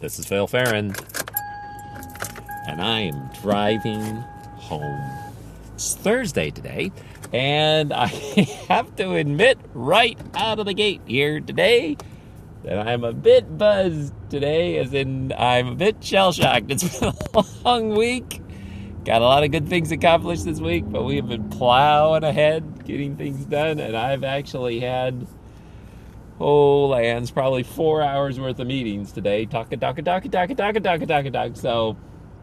This is Phil Farron, and I am driving home. It's Thursday today, and I have to admit right out of the gate here today that I'm a bit buzzed today, as in I'm a bit shell-shocked. It's been a long week. Got a lot of good things accomplished this week, but we have been plowing ahead, getting things done, and I've actually had, probably 4 hours worth of meetings today. Talking. So,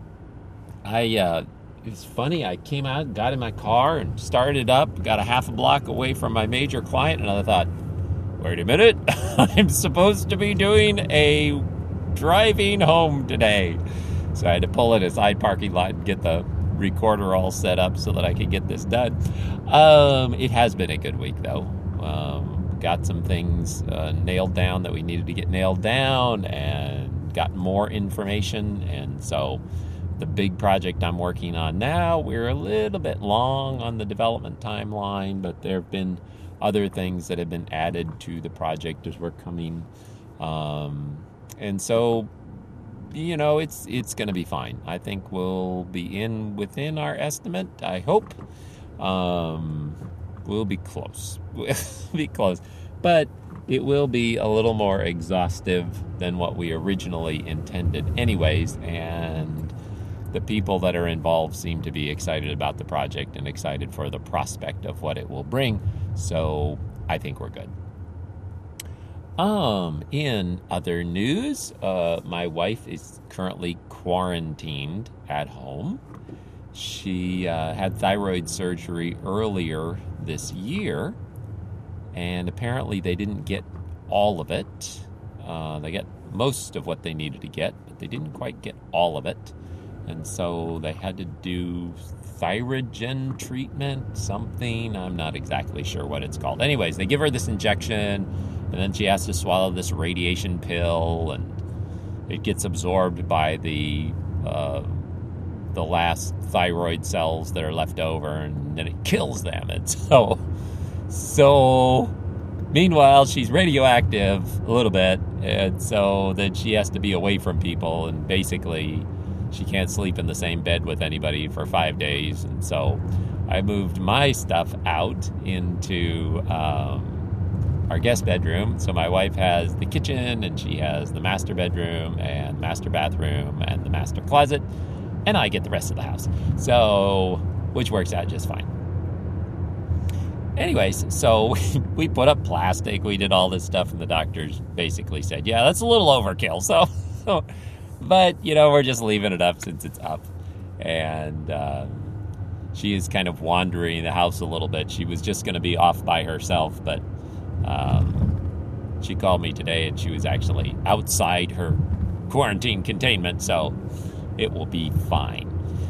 it's funny, I came out, got in my car, and started up, got a half a block away from my major client, and I thought, wait a minute, I'm supposed to be doing a driving home today. So I had to pull in a side parking lot and get the recorder all set up so that I could get this done. It has been a good week, though. Got some things nailed down that we needed to get nailed down, and got more information. And so the big project I'm working on now, we're a little bit long on the development timeline, but there have been other things that have been added to the project as we're coming. And so, it's going to be fine. I think we'll be within our estimate, I hope. We'll be close. We'll be close. But it will be a little more exhaustive than what we originally intended anyways, and the people that are involved seem to be excited about the project and excited for the prospect of what it will bring. So I think we're good. In other news, my wife is currently quarantined at home. She had thyroid surgery earlier this year, and apparently they didn't get all of it. They got most of what they needed to get, but they didn't quite get all of it. And so they had to do Thyrogen treatment, something. I'm not exactly sure what it's called. Anyways, they give her this injection, and then she has to swallow this radiation pill, and it gets absorbed by the last thyroid cells that are left over, and then it kills them. And so meanwhile, she's radioactive a little bit, and so then she has to be away from people, and basically she can't sleep in the same bed with anybody for 5 days. And so I moved my stuff out into our guest bedroom. So my wife has the kitchen, and she has the master bedroom and master bathroom and the master closet, and I get the rest of the house. So, which works out just fine. Anyways, so we put up plastic, we did all this stuff, and the doctors basically said, yeah, that's a little overkill. But, we're just leaving it up since it's up. And she is kind of wandering the house a little bit. She was just going to be off by herself, but she called me today, and she was actually outside her quarantine containment, so it will be fine.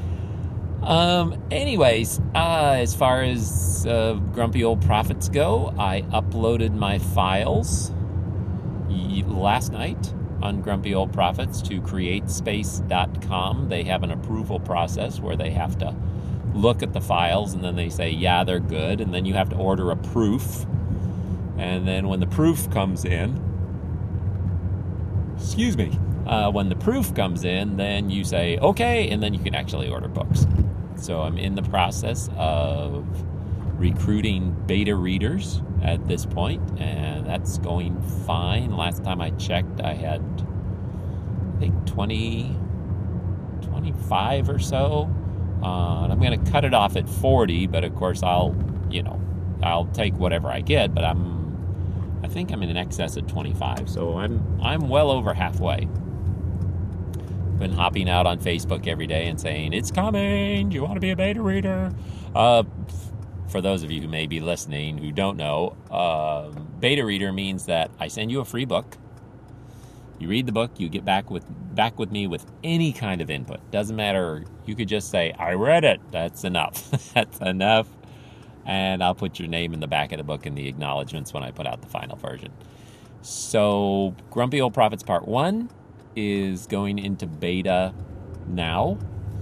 Anyways, as far as Grumpy Old Prophets go, I uploaded my files last night on Grumpy Old Prophets to createspace.com. They have an approval process where they have to look at the files, and then they say, yeah, they're good, and then you have to order a proof. And then when the proof comes in, when the proof comes in, then you say, okay, and then you can actually order books. So I'm in the process of recruiting beta readers at this point, and that's going fine. Last time I checked, I had, I think, 25 or so. And I'm going to cut it off at 40, but of course I'll take whatever I get, but I think I'm in excess of 25, so I'm well over halfway. Been hopping out on Facebook every day and saying, it's coming, do you want to be a beta reader? For those of you who may be listening who don't know, beta reader means that I send you a free book. You read the book, you get back with me with any kind of input. Doesn't matter, you could just say, I read it. That's enough. That's enough. And I'll put your name in the back of the book in the acknowledgments when I put out the final version. So Grumpy Old Prophets Part 1 is going into beta now.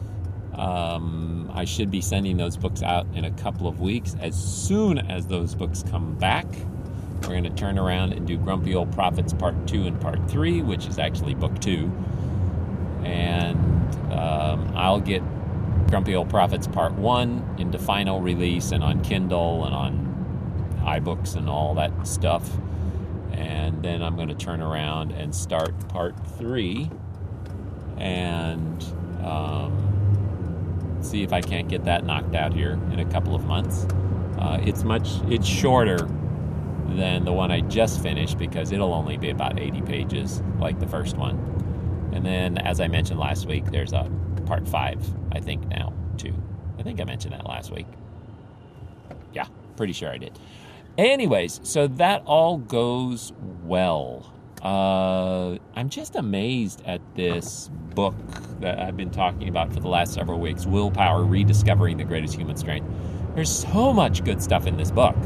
I should be sending those books out in a couple of weeks. As soon as those books come back, we're going to turn around and do Grumpy Old Prophets Part 2 and Part 3, which is actually Book 2. And I'll get Grumpy Old Prophets Part 1 into final release and on Kindle and on iBooks and all that stuff. And then I'm going to turn around and start Part 3 and see if I can't get that knocked out here in a couple of months. It's shorter than the one I just finished because it'll only be about 80 pages like the first one. And then, as I mentioned last week, there's a Part 5, I think now, too. I think I mentioned that last week. Yeah, pretty sure I did. Anyways, so that all goes well. I'm just amazed at this book that I've been talking about for the last several weeks, Willpower, Rediscovering the Greatest Human Strength. There's so much good stuff in this book.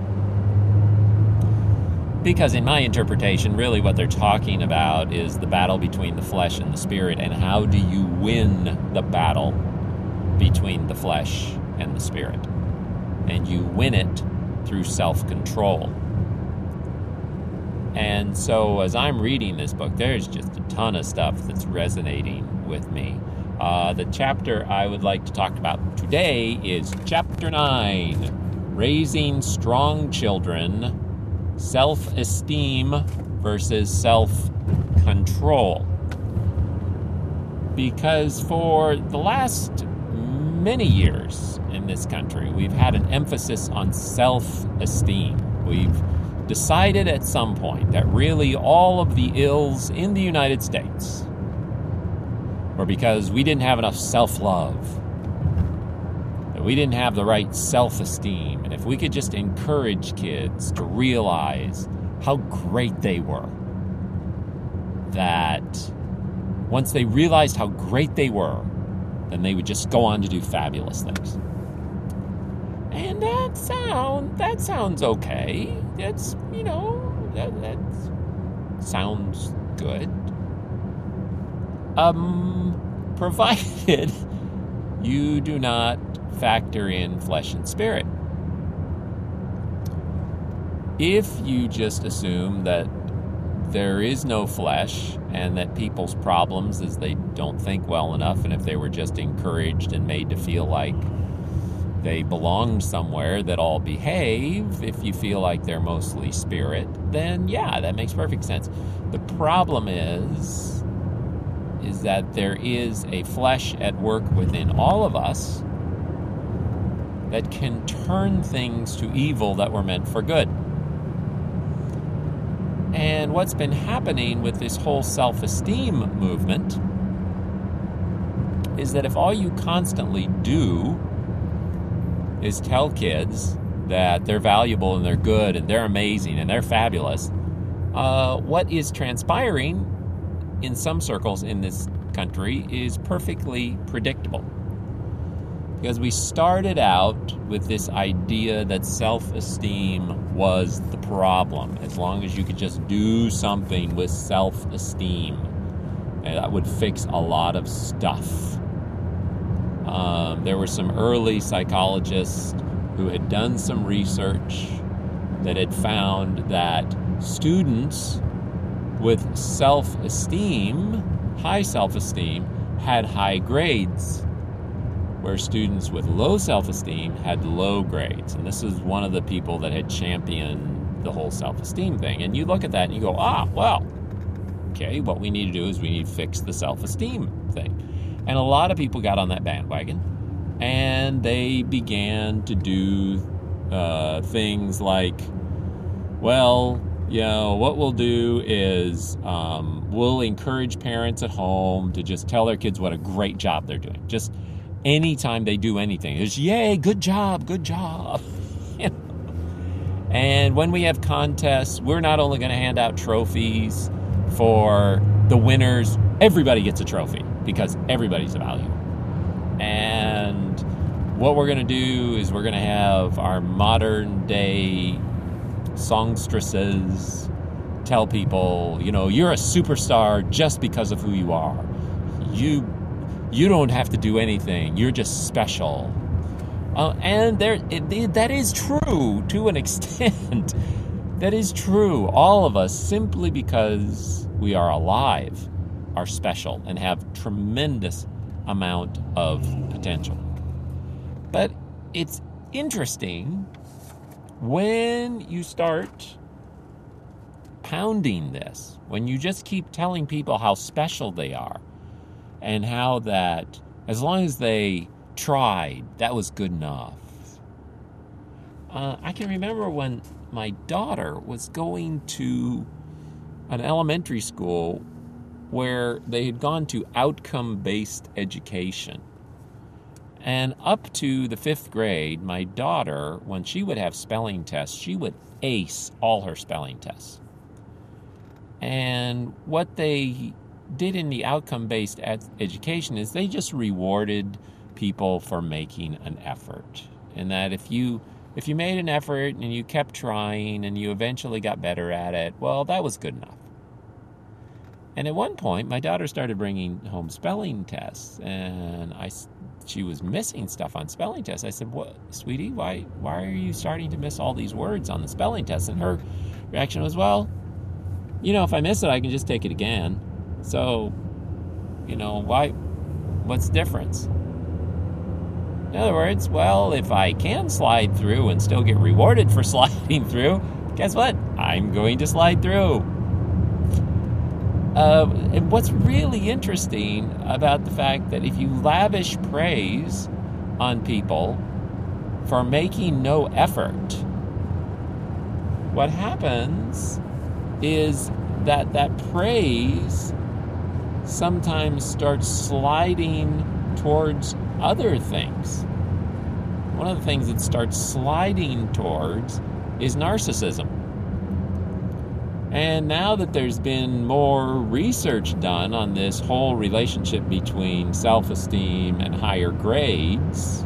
Because in my interpretation, really what they're talking about is the battle between the flesh and the spirit, and how do you win the battle between the flesh and the spirit? And you win it through self-control. And so as I'm reading this book, there's just a ton of stuff that's resonating with me. The chapter I would like to talk about today is Chapter 9, Raising Strong Children, Self-Esteem versus Self-Control. Because for the last many years in this country, we've had an emphasis on self-esteem. We've decided at some point that really all of the ills in the United States were because we didn't have enough self-love, that we didn't have the right self-esteem. And if we could just encourage kids to realize how great they were, that once they realized how great they were, then they would just go on to do fabulous things. And that sounds okay. That's, that sounds good. Provided you do not factor in flesh and spirit. If you just assume that there is no flesh and that people's problems is they don't think well enough, and if they were just encouraged and made to feel like they belong somewhere that all behave, if you feel like they're mostly spirit, then yeah, that makes perfect sense. The problem is that there is a flesh at work within all of us that can turn things to evil that were meant for good. And what's been happening with this whole self-esteem movement is that if all you constantly do is tell kids that they're valuable and they're good and they're amazing and they're fabulous, what is transpiring in some circles in this country is perfectly predictable. Because we started out with this idea that self-esteem was the problem. As long as you could just do something with self-esteem, and that would fix a lot of stuff. There were some early psychologists who had done some research that had found that students with self-esteem, high self-esteem, had high grades, where students with low self-esteem had low grades. And this is one of the people that had championed the whole self-esteem thing. And you look at that and you go, well, okay, what we need to do is we need to fix the self-esteem thing. And a lot of people got on that bandwagon, and they began to do things like, well, what we'll do is we'll encourage parents at home to just tell their kids what a great job they're doing. Just anytime they do anything, it's, yay, good job. And when we have contests, we're not only going to hand out trophies for the winners, everybody gets a trophy because everybody's a value. And what we're going to do is we're going to have our modern day songstresses tell people, you're a superstar just because of who you are. You don't have to do anything. You're just special. And that is true to an extent. That is true. All of us, simply because we are alive, are special and have tremendous amount of potential. But it's interesting when you start pounding this, when you just keep telling people how special they are and how that as long as they tried, that was good enough. I can remember when my daughter was going to an elementary school where they had gone to outcome-based education. And up to the 5th grade, my daughter, when she would have spelling tests, she would ace all her spelling tests. And what they did in the outcome-based education is they just rewarded people for making an effort. And that if you made an effort and you kept trying and you eventually got better at it, well, that was good enough. And at one point, my daughter started bringing home spelling tests, and she was missing stuff on spelling tests. I said, "What, sweetie, why are you starting to miss all these words on the spelling test?" And her reaction was, "Well, if I miss it, I can just take it again. So, what's the difference?" In other words, well, if I can slide through and still get rewarded for sliding through, guess what? I'm going to slide through. And what's really interesting about the fact that if you lavish praise on people for making no effort, what happens is that praise sometimes starts sliding towards other things. One of the things it starts sliding towards is narcissism. And now that there's been more research done on this whole relationship between self-esteem and higher grades,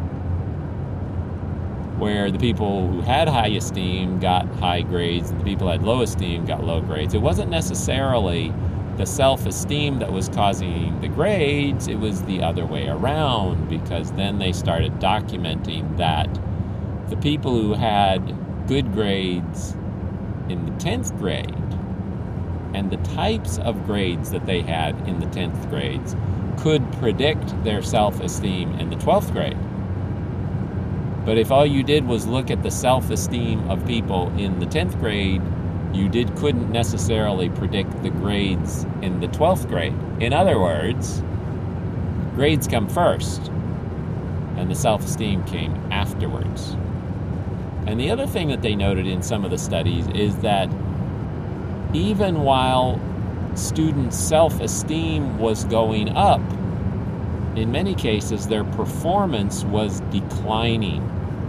where the people who had high esteem got high grades and the people who had low esteem got low grades, it wasn't necessarily the self-esteem that was causing the grades, it was the other way around, because then they started documenting that the people who had good grades in the 10th grade and the types of grades that they had in the 10th grades could predict their self-esteem in the 12th grade. But if all you did was look at the self-esteem of people in the 10th grade, you couldn't necessarily predict the grades in the 12th grade. In other words, grades come first, and the self-esteem came afterwards. And the other thing that they noted in some of the studies is that even while students' self-esteem was going up, in many cases their performance was declining.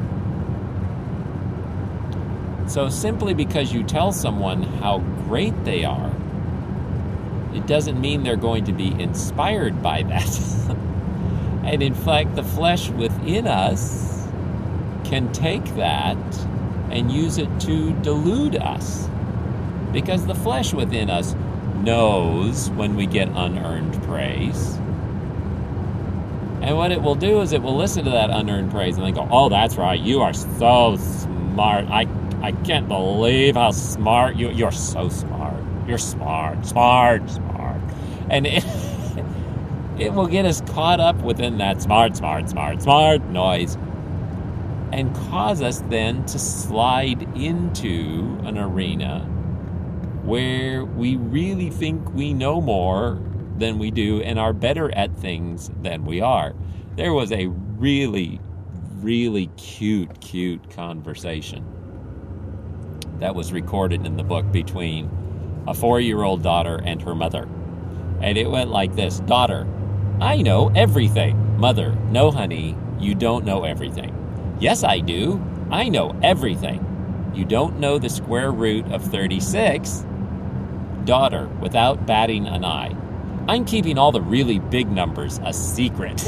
So simply because you tell someone how great they are, it doesn't mean they're going to be inspired by that. And in fact, the flesh within us can take that and use it to delude us. Because the flesh within us knows when we get unearned praise. And what it will do is it will listen to that unearned praise and then go, "Oh, that's right, you are so smart. I can't believe how smart you're so smart. You're smart. And it will get us caught up within that smart noise and cause us then to slide into an arena where we really think we know more than we do and are better at things than we are. There was a really, really cute conversation that was recorded in the book between a 4-year-old daughter and her mother. And it went like this: "Daughter, I know everything." "Mother, no, honey, you don't know everything." "Yes, I do. I know everything." "You don't know the square root of 36. Daughter, without batting an eye: "I'm keeping all the really big numbers a secret."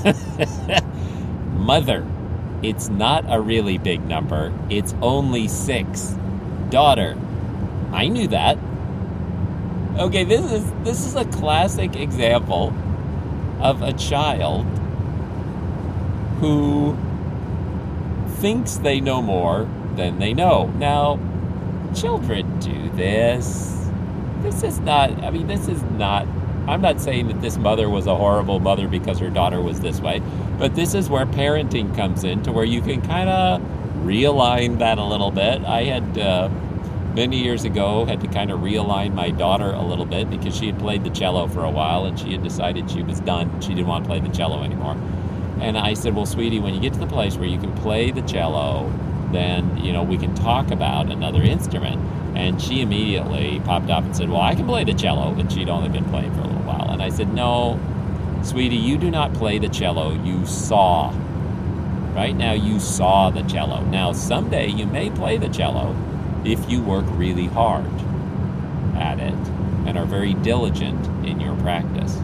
"Mother, it's not a really big number. It's only 6. "Daughter, I knew that." Okay, this is a classic example of a child who thinks they know more than they know. Now, children do this. This is not, I'm not saying that this mother was a horrible mother because her daughter was this way, but this is where parenting comes in, to where you can kind of realign that a little bit. I had, many years ago, had to kind of realign my daughter a little bit because she had played the cello for a while and she had decided she was done. She didn't want to play the cello anymore. And I said, well, sweetie, when you get to the place where you can play the cello, then, we can talk about another instrument. And she immediately popped up and said, well, I can play the cello. And she'd only been playing for a little while. And I said, no, sweetie, you do not play the cello. You saw. Right now, you saw the cello. Now, someday you may play the cello if you work really hard at it and are very diligent in your practice.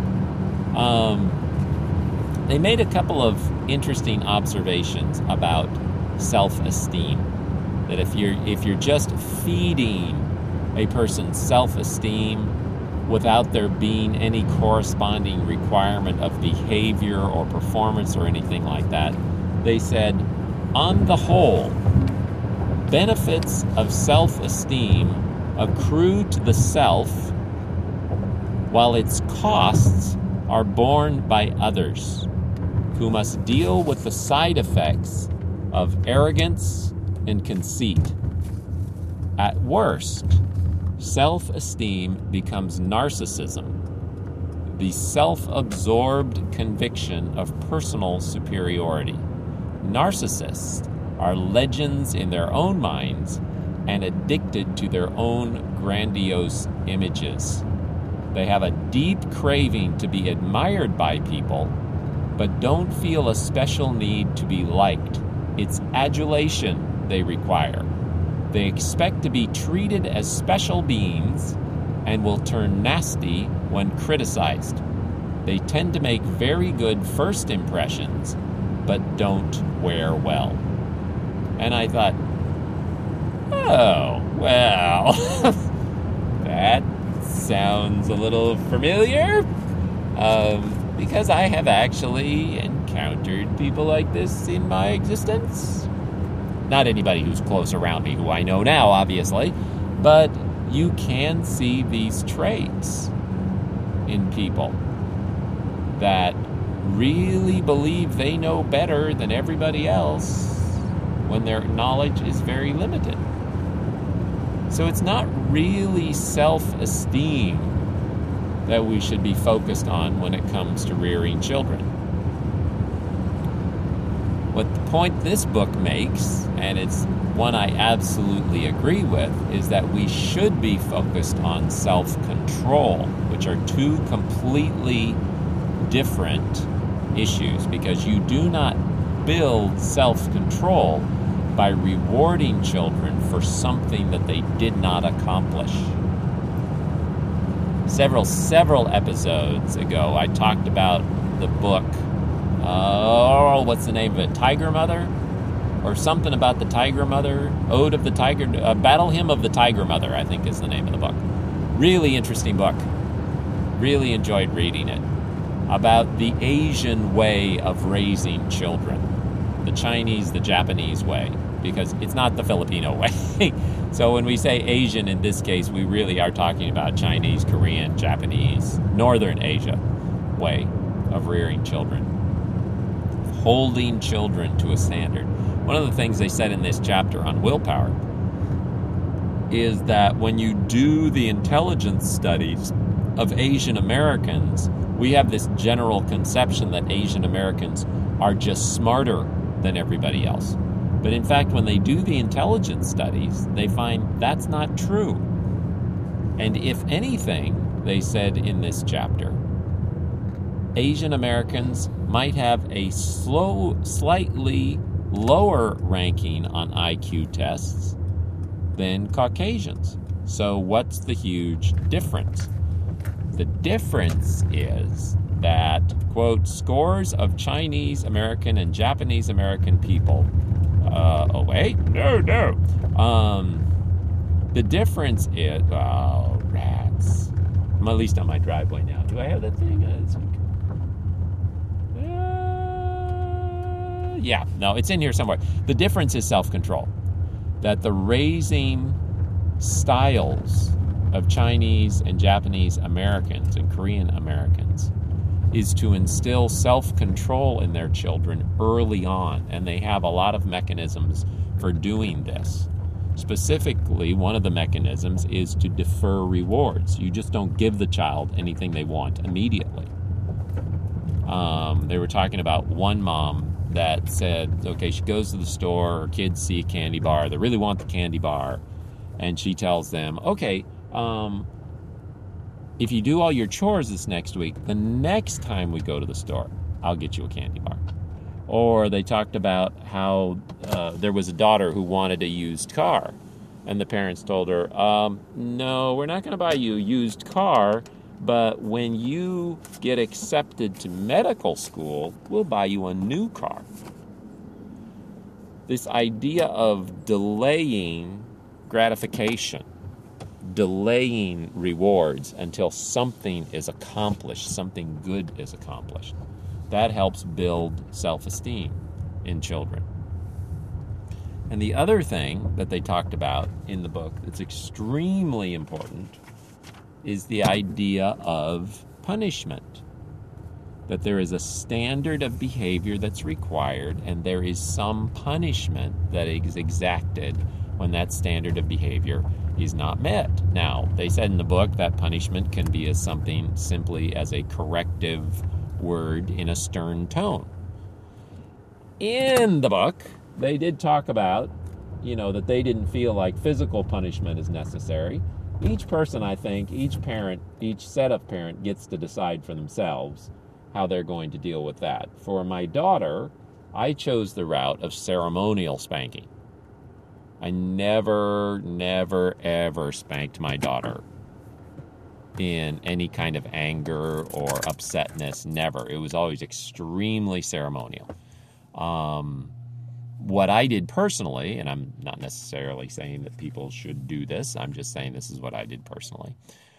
They made a couple of interesting observations about self-esteem. That if you're just feeding a person's self-esteem without there being any corresponding requirement of behavior or performance or anything like that, they said, on the whole, benefits of self-esteem accrue to the self, while its costs are borne by others, who must deal with the side effects of arrogance and conceit. At worst, self-esteem becomes narcissism, the self-absorbed conviction of personal superiority. Narcissists are legends in their own minds and addicted to their own grandiose images. They have a deep craving to be admired by people, but don't feel a special need to be liked. It's adulation they require. They expect to be treated as special beings and will turn nasty when criticized. They tend to make very good first impressions, but don't wear well. And I thought, oh, well, that sounds a little familiar, because I have actually encountered people like this in my existence. Not anybody who's close around me, who I know now, obviously, but you can see these traits in people that really believe they know better than everybody else when their knowledge is very limited. So it's not really self-esteem that we should be focused on when it comes to rearing children. What the point this book makes, and it's one I absolutely agree with, is that we should be focused on self-control, which are two completely different issues, because you do not build self-control by rewarding children for something that they did not accomplish. Several episodes ago, I talked about the book, what's the name of it? Tiger Mother? Or something about the Tiger Mother? Ode of the Tiger, Battle Hymn of the Tiger Mother, I think is the name of the book. Really interesting book. Really enjoyed reading it. About the Asian way of raising children. The Chinese, the Japanese way. Because it's not the Filipino way. So when we say Asian in this case, we really are talking about Chinese, Korean, Japanese, Northern Asia way of rearing children. Holding children to a standard. One of the things they said in this chapter on willpower is that when you do the intelligence studies of Asian Americans, we have this general conception that Asian Americans are just smarter than everybody else. But in fact, when they do the intelligence studies, they find that's not true. And if anything, they said in this chapter, Asian Americans might have a slightly lower ranking on IQ tests than Caucasians. So what's the huge difference? The difference is that, quote, scores of Chinese American and Japanese American people. The difference is, rats. I'm at least on my driveway now. Do I have that thing? Yeah, no, it's in here somewhere. The difference is self-control. That the raising styles of Chinese and Japanese Americans and Korean Americans is to instill self-control in their children early on, and they have a lot of mechanisms for doing this. Specifically, one of the mechanisms is to defer rewards. You just don't give the child anything they want immediately. They were talking about one mom that said, okay, she goes to the store, her kids see a candy bar, they really want the candy bar, and she tells them, okay, if you do all your chores this next week, the next time we go to the store, I'll get you a candy bar. Or they talked about how there was a daughter who wanted a used car, and the parents told her, no, we're not going to buy you a used car, but when you get accepted to medical school, we'll buy you a new car. This idea of delaying gratification, delaying rewards until something is accomplished, something good is accomplished, that helps build self-esteem in children. And the other thing that they talked about in the book that's extremely important is the idea of punishment. That there is a standard of behavior that's required, and there is some punishment that is exacted when that standard of behavior is not met. Now, they said in the book that punishment can be as something simply as a corrective word in a stern tone. In the book, they did talk about, that they didn't feel like physical punishment is necessary. Each person, I think, each parent, each set of parent gets to decide for themselves how they're going to deal with that. For my daughter, I chose the route of ceremonial spanking. I never, ever spanked my daughter in any kind of anger or upsetness. Never. It was always extremely ceremonial. What I did personally, and I'm not necessarily saying that people should do this, I'm just saying this is what I did personally.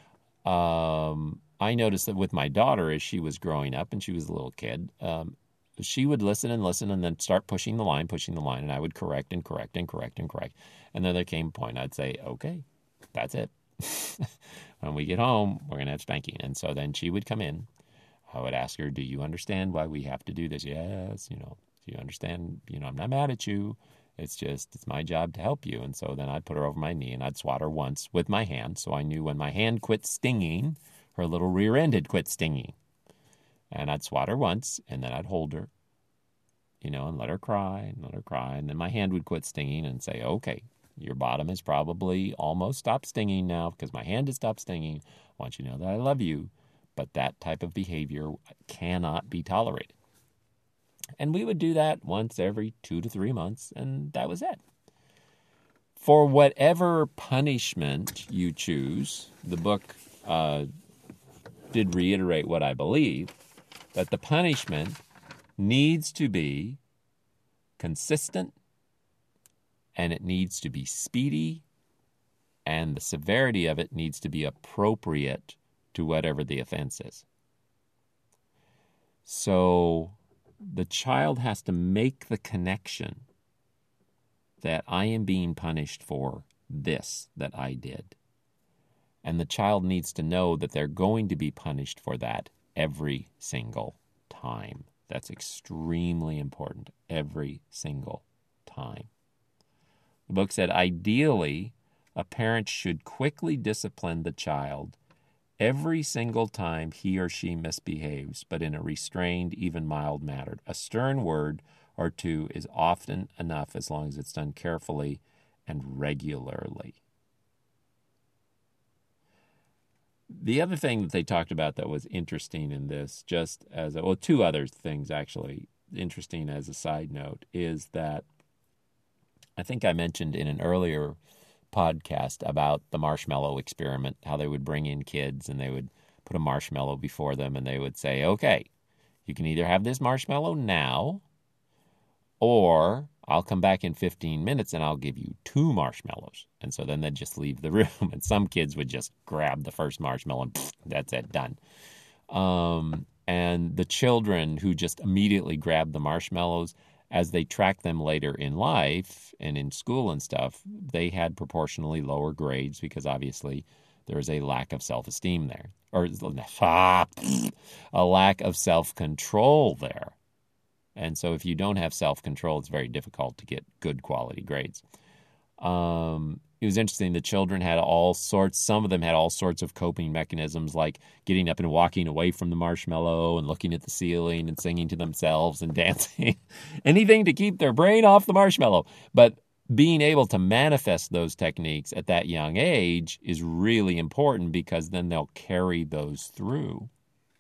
I noticed that with my daughter, as she was growing up and she was a little kid, she would listen and then start pushing the line, and I would correct. And then there came a point I'd say, okay, that's it. When we get home, we're going to have spanking. And so then she would come in. I would ask her, do you understand why we have to do this? Yes, do you understand? I'm not mad at you. It's my job to help you. And so then I'd put her over my knee and I'd swat her once with my hand. So I knew when my hand quit stinging, her little rear end had quit stinging. And I'd swat her once and then I'd hold her, and let her cry. And then my hand would quit stinging and say, okay, your bottom has probably almost stopped stinging now because my hand has stopped stinging. I want you to know that I love you. But that type of behavior cannot be tolerated. And we would do that once every 2 to 3 months, and that was it. For whatever punishment you choose, the book did reiterate what I believe, that the punishment needs to be consistent, and it needs to be speedy, and the severity of it needs to be appropriate to whatever the offense is. So the child has to make the connection that I am being punished for this that I did. And the child needs to know that they're going to be punished for that every single time. That's extremely important, every single time. The book said, ideally, a parent should quickly discipline the child every single time he or she misbehaves, but in a restrained, even mild manner. A stern word or two is often enough as long as it's done carefully and regularly. The other thing that they talked about that was interesting in this, two other things actually interesting as a side note, is that I think I mentioned in an earlier podcast about the marshmallow experiment, how they would bring in kids and they would put a marshmallow before them and they would say, okay, you can either have this marshmallow now or I'll come back in 15 minutes and I'll give you 2 marshmallows. And so then they'd just leave the room and some kids would just grab the first marshmallow and that's it, done. And the children who just immediately grabbed the marshmallows, as they tracked them later in life and in school and stuff, they had proportionally lower grades because obviously there was a lack of self-esteem there, or a lack of self-control there. And so if you don't have self-control, it's very difficult to get good quality grades. It was interesting. The children had some of them had all sorts of coping mechanisms, like getting up and walking away from the marshmallow and looking at the ceiling and singing to themselves and dancing, anything to keep their brain off the marshmallow. But being able to manifest those techniques at that young age is really important because then they'll carry those through.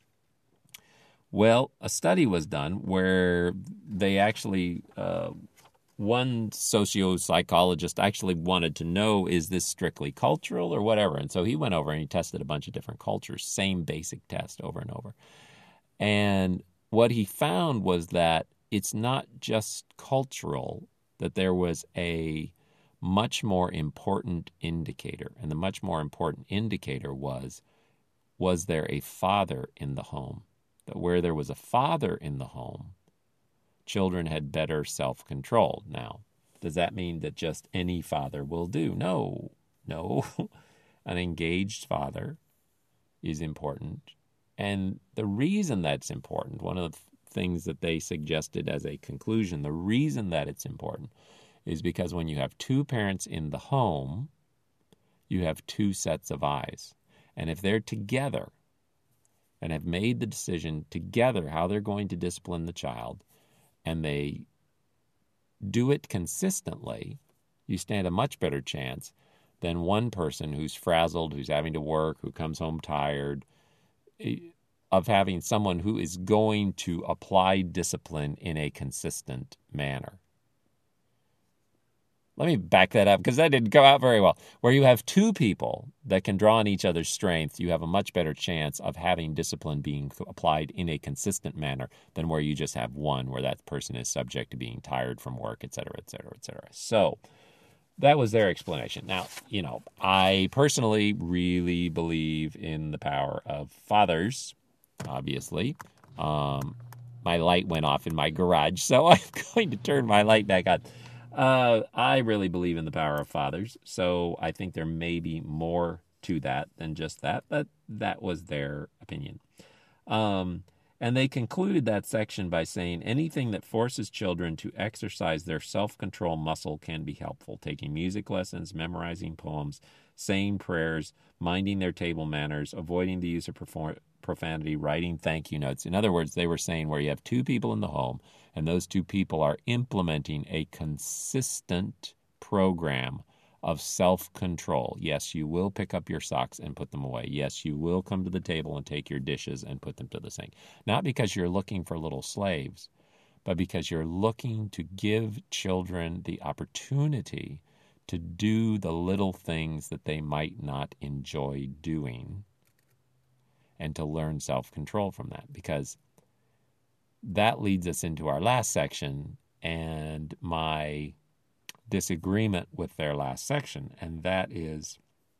Well, a study was done where they actually, one socio-psychologist actually wanted to know, is this strictly cultural or whatever? And so he went over and he tested a bunch of different cultures, same basic test over and over. And what he found was that it's not just cultural, that there was a much more important indicator. And the much more important indicator was there a father in the home? That where there was a father in the home, children had better self-control. Now, does that mean that just any father will do? No. An engaged father is important. And the reason that's important, one of the things that they suggested as a conclusion, the reason that it's important is because when you have two parents in the home, you have two sets of eyes. And if they're together and have made the decision together how they're going to discipline the child, and they do it consistently, you stand a much better chance than one person who's frazzled, who's having to work, who comes home tired, of having someone who is going to apply discipline in a consistent manner. Let me back that up because that didn't come out very well. Where you have two people that can draw on each other's strength, you have a much better chance of having discipline being applied in a consistent manner than where you just have one, where that person is subject to being tired from work, et cetera, et cetera, et cetera. So that was their explanation. Now, I personally really believe in the power of fathers, obviously. My light went off in my garage, so I'm going to turn my light back on. I really believe in the power of fathers, so I think there may be more to that than just that, but that was their opinion. And they concluded that section by saying anything that forces children to exercise their self-control muscle can be helpful. Taking music lessons, memorizing poems, saying prayers, minding their table manners, avoiding the use of profanity, writing thank you notes. In other words, they were saying where you have two people in the home and those two people are implementing a consistent program of self-control. Yes, you will pick up your socks and put them away. Yes, you will come to the table and take your dishes and put them to the sink. Not because you're looking for little slaves, but because you're looking to give children the opportunity to do the little things that they might not enjoy doing and to learn self-control from that. Because that leads us into our last section and my disagreement with their last section, and that is,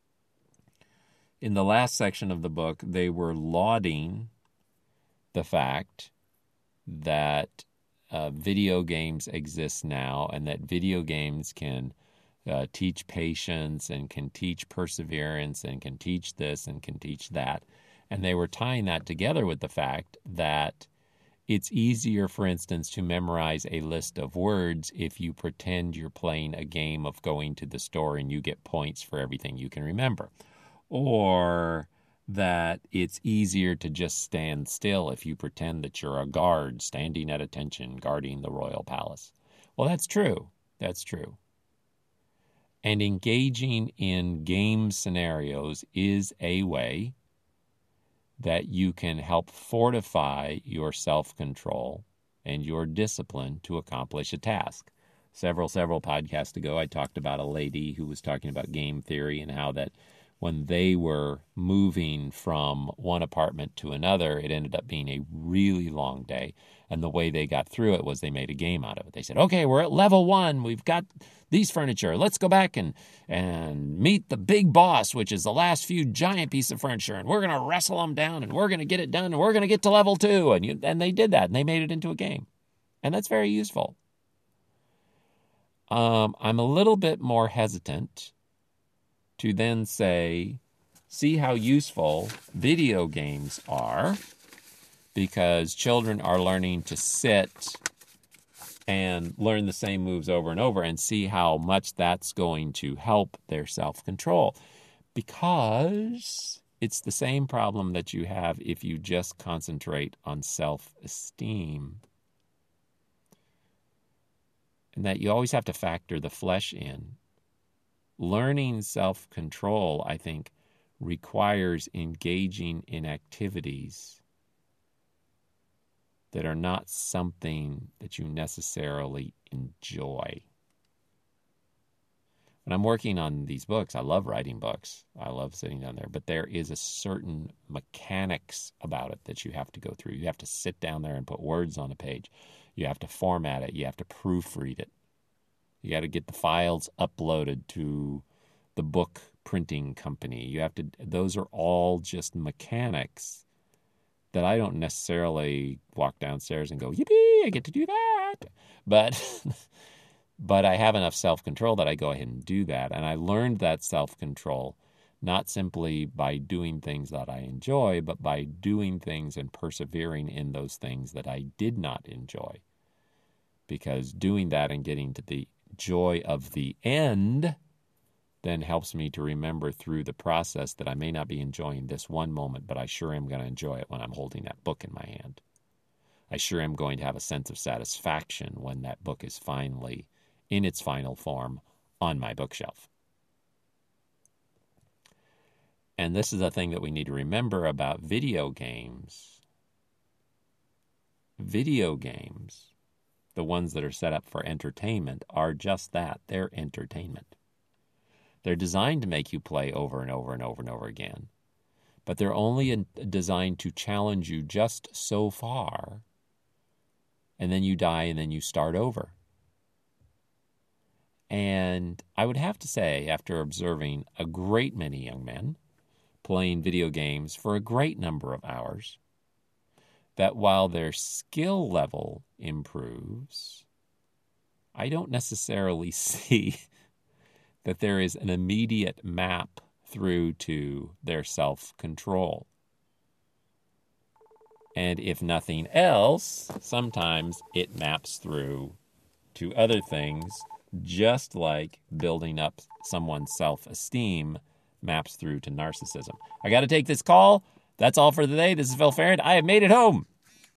in the last section of the book, they were lauding the fact that video games exist now and that video games can teach patience and can teach perseverance and can teach this and can teach that. And they were tying that together with the fact that it's easier, for instance, to memorize a list of words if you pretend you're playing a game of going to the store and you get points for everything you can remember. Or that it's easier to just stand still if you pretend that you're a guard standing at attention guarding the royal palace. Well, that's true. That's true. And engaging in game scenarios is a way that you can help fortify your self-control and your discipline to accomplish a task. Several podcasts ago, I talked about a lady who was talking about game theory and how that when they were moving from one apartment to another, it ended up being a really long day. And the way they got through it was they made a game out of it. They said, okay, we're at level 1. We've got these furniture. Let's go back and meet the big boss, which is the last few giant pieces of furniture. And we're going to wrestle them down and we're going to get it done. And we're going to get to level 2. And they did that and they made it into a game. And that's very useful. I'm a little bit more hesitant to then say, see how useful video games are, because children are learning to sit and learn the same moves over and over, and see how much that's going to help their self-control. Because it's the same problem that you have if you just concentrate on self-esteem. And that you always have to factor the flesh in. Learning self-control, I think, requires engaging in activities that are not something that you necessarily enjoy. When I'm working on these books, I love writing books. I love sitting down there. But there is a certain mechanics about it that you have to go through. You have to sit down there and put words on a page. You have to format it. You have to proofread it. You got to get the files uploaded to the book printing company. You have to. Those are all just mechanics that I don't necessarily walk downstairs and go, yippee, I get to do that. But I have enough self-control that I go ahead and do that. And I learned that self-control not simply by doing things that I enjoy, but by doing things and persevering in those things that I did not enjoy. Because doing that and getting to the joy of the end then helps me to remember through the process that I may not be enjoying this one moment, but I sure am going to enjoy it when I'm holding that book in my hand. I sure am going to have a sense of satisfaction when that book is finally, in its final form, on my bookshelf. And this is a thing that we need to remember about video games. Video games, the ones that are set up for entertainment, are just that. They're entertainment. They're designed to make you play over and over and over and over again. But they're only designed to challenge you just so far. And then you die and then you start over. And I would have to say, after observing a great many young men playing video games for a great number of hours, that while their skill level improves, I don't necessarily see that there is an immediate map through to their self-control. And if nothing else, sometimes it maps through to other things, just like building up someone's self-esteem maps through to narcissism. I got to take this call. That's all for today. This is Phil Farron. I have made it home.